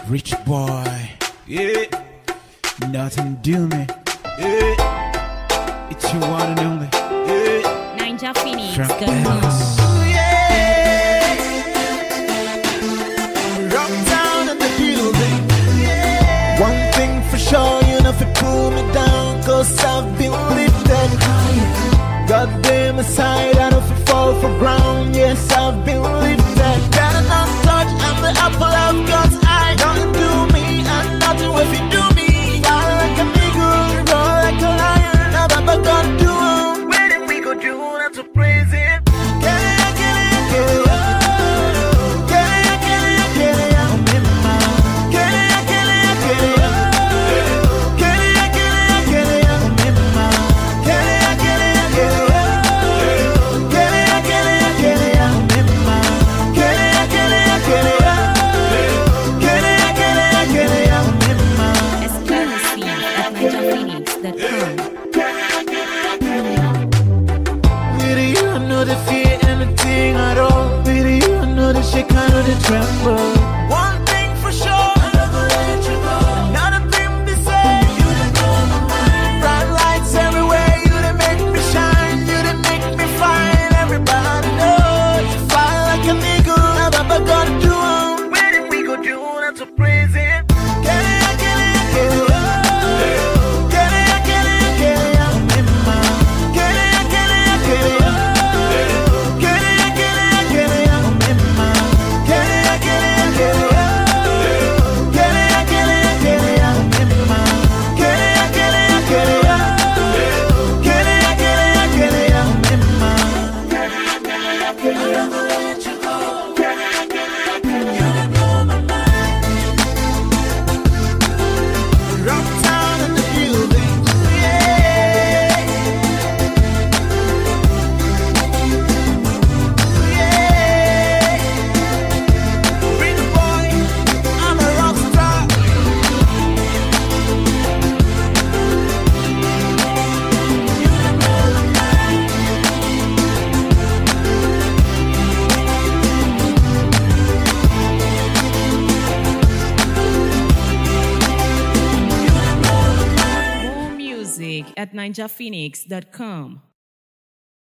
Rich boy, yeah, nothing do me, yeah, it's your one and only, yeah, Ninja Phoenix, from good morning. Ellis. Yeah, rock down in the building. Yeah. One thing for sure, you know, if you pull me down, cause I've been lifted higher. God damn aside, I don't fall for ground. Yes, I've been lifted. Better not touch, I'm the apple of God's eye. Don't do me, and nothing will you do me. Fly like an eagle, roar like a lion. Never God do 'em. Where did we go do not to praise Him? She kind of tremble. One thing for sure, I'm not gonna let you go. Another thing to say, you done blow my mind. Bright lights everywhere, you done make me shine, you done make me fine. Everybody knows you fly like an eagle. Never gonna do 'em. Where did we go do not to praise Him? At ninjaphoenix.com.